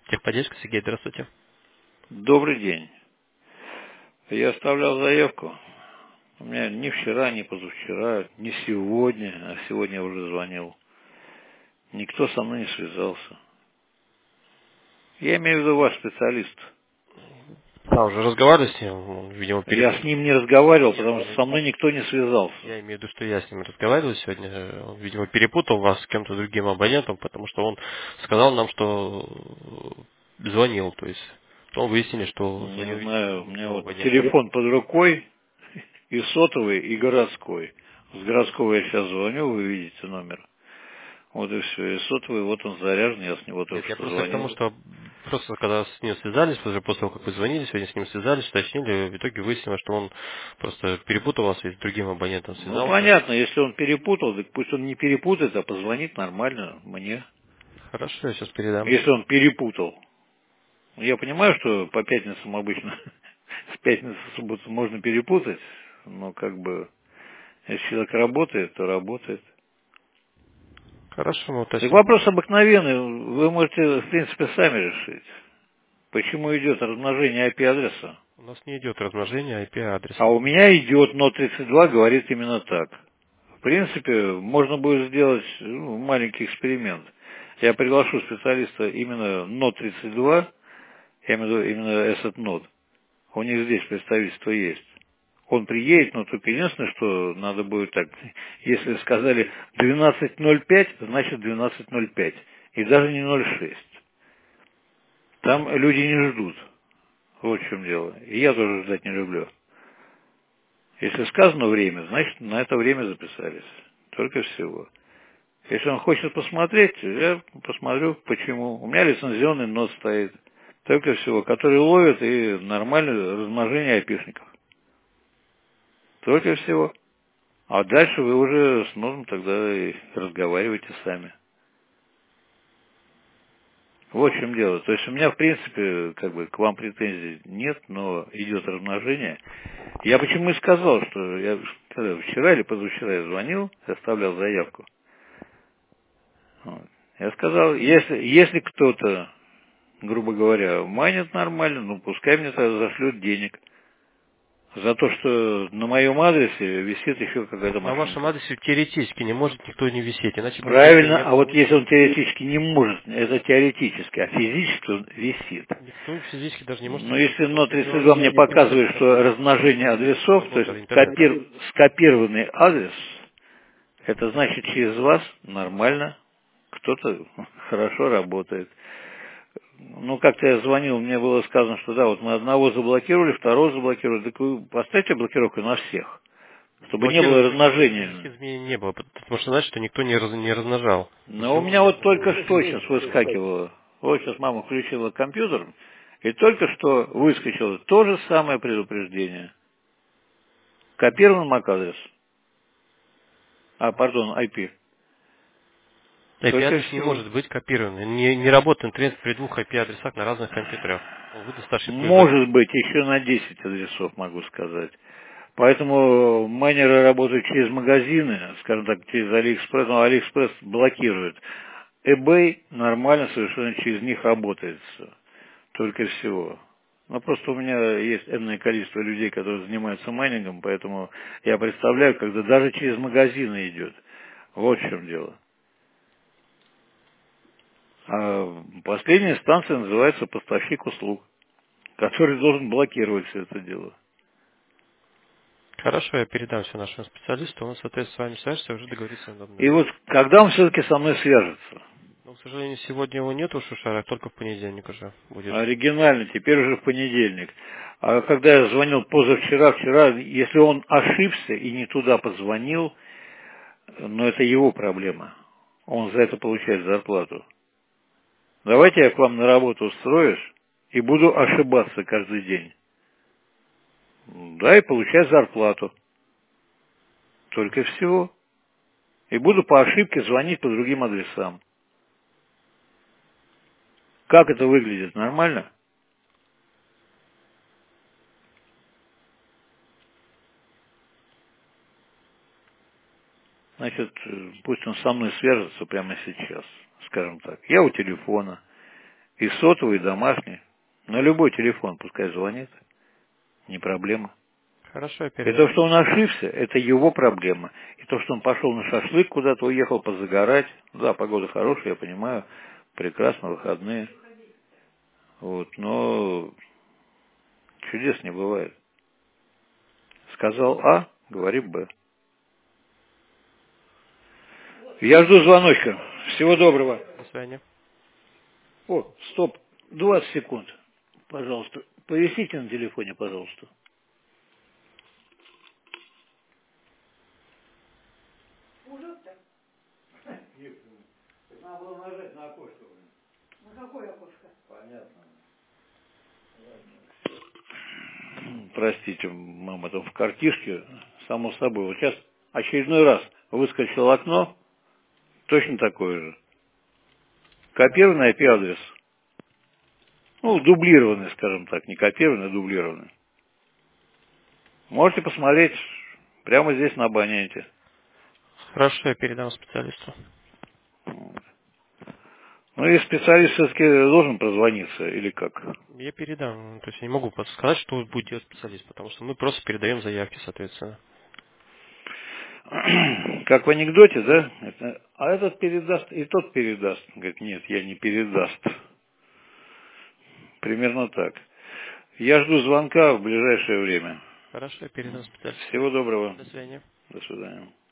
Техподдержка, Сергей, здравствуйте. Добрый день. Я оставлял заявку. У меня ни вчера, ни позавчера, ни сегодня, а сегодня я уже звонил. Никто со мной не связался. Я имею в виду ваш специалист. Да, уже разговаривали с ним, он, видимо, Я с перепутал. ним не разговаривал, Нет, потому что со мной никто не связался. я имею в виду, что я с ним разговаривал сегодня. Он, видимо, перепутал вас с кем-то другим абонентом, потому что он сказал нам, что звонил, то есть он выяснили, что Не звонил, видимо, знаю, у меня другому вот абоненту. телефон под рукой, и сотовый, и городской. С городского я сейчас звоню, вы видите номер. Вот и все. И сотовый, вот он заряжен, я с него Нет, только я что просто к тому, звонил. что просто когда с ним связались, уже после того, как вы звонили, сегодня с ним связались, уточнили, в итоге выяснилось, что он просто перепутал вас и с другим абонентом Ну, связался. понятно, если он перепутал, так пусть он не перепутает, а позвонит нормально мне. Хорошо, я сейчас передам. Если он перепутал. Я понимаю, что по пятницам обычно с пятницы в субботу можно перепутать, но как бы, если человек работает, то работает. Хорошо, мы Так уточним. вопрос обыкновенный, вы можете, в принципе, сами решить. Почему идет размножение IP-адреса? У нас не идет размножение А IP-адреса. у меня идет, но 32 говорит именно так. В принципе, можно будет сделать маленький эксперимент. Я приглашу специалиста именно НО-32, я имею в виду именно этот нод. У них здесь представительство есть. Он приедет, но только единственное, что надо будет так. Если сказали 12.05, значит 12.05. И даже не 0.6. Там люди не ждут. Вот в чем дело. И я тоже ждать не люблю. Если сказано время, значит на это время записались. Только всего. Если он хочет посмотреть, я посмотрю, почему. У меня лицензионный нод стоит. Только всего, который ловит и нормальное размножение айпишников. Только всего. А дальше вы уже с нодом тогда и разговариваете сами. Вот в чем дело. То есть у меня, в принципе, как бы к вам претензий нет, но идет размножение. Я почему и сказал, что я когда, вчера или позавчера я звонил, оставлял заявку. Вот. Я сказал, если кто-то, грубо говоря, майнит нормально, ну пускай мне тогда зашлют денег. За то, что на моем адресе висит еще какая-то На вашем машинка. адресе теоретически не может никто не висеть, иначе бы здесь и Правильно, не а было. вот если он теоретически не может, это теоретически, а физически он висит. Никто физически даже не может Но висеть, если потому что у него НО-32 мне показывает, что размножение адресов, то есть работа интернета. скопированный адрес, это значит через вас нормально, кто-то хорошо работает. Ну, как-то я звонил, мне было сказано, что да, вот мы одного заблокировали, второго заблокировали, так вы поставьте блокировку на всех, чтобы не было Блокировать размножения. никаких изменений не было, потому что значит, что никто не размножал. Но у Ничего меня не вот было. только что сейчас выскакивало. Вот сейчас мама включила компьютер, и только что выскочило то же самое предупреждение. Копирован MAC-адрес. Пардон, IP. Только IP-адрес не всего. может быть копирован. Не работает интернет при двух IP-адресах на разных компьютерах. Он выдаст ошибку из-за этого. Может быть, еще на 10 адресов могу сказать. Поэтому майнеры работают через магазины, скажем так, через AliExpress, но AliExpress блокирует. eBay нормально совершенно через них работает всё. Только всего. Ну, просто у меня есть энное количество людей, которые занимаются майнингом, поэтому я представляю, когда даже через магазины идет. Вот в чем дело. А последняя станция называется поставщик услуг, который должен блокировать все это дело. Хорошо, я передам все нашему специалисту, он, соответственно, с вами свяжется и уже договорится на данный И момент. вот когда он все-таки со мной свяжется? Но, к сожалению, сегодня его нет у Шушара, только в понедельник уже будет. Оригинально, теперь уже в понедельник. А когда я звонил вчера, если он ошибся и не туда позвонил, но это его проблема. Он за это получает зарплату. Давайте я к вам на работу устроюсь и буду ошибаться каждый день. Да, и получать зарплату. Только всего. И буду по ошибке звонить по другим адресам. Как это выглядит? Нормально? Значит, пусть он со мной свяжется прямо сейчас, скажем так. Я у телефона. И сотовый, и домашний. На любой телефон пускай звонит. Не проблема. Хорошо, я И то, передам. что он ошибся, это его проблема. И то, что он пошел на шашлык куда-то, уехал позагорать. Да, погода хорошая, я понимаю. Прекрасно, выходные. Вот, но чудес не бывает. Сказал А, говори Б. Я жду звоночка. Всего доброго. До свидания. О, стоп. 20 секунд. Пожалуйста. Повисите на телефоне, пожалуйста. Надо было нажать на окошко. На какое окошко? Понятно. Простите, мама, там в картишке, само собой. Вот сейчас очередной раз выскочил окно, точно такое же. Копированный IP-адрес. Ну, дублированный, скажем так. Не копированный, а дублированный. Можете посмотреть прямо здесь на абоненте. Хорошо, я передам специалисту. Ну и специалист все-таки должен прозвониться, или как? Я передам. То есть я не могу сказать, что будет делать специалист, потому что мы просто передаем заявки, соответственно. Как в анекдоте, да? А этот передаст, и тот передаст. Говорит, нет, я не передаст. Примерно так. Я жду звонка в ближайшее время. Хорошо, я передам специалисту. Всего доброго. До свидания. До свидания.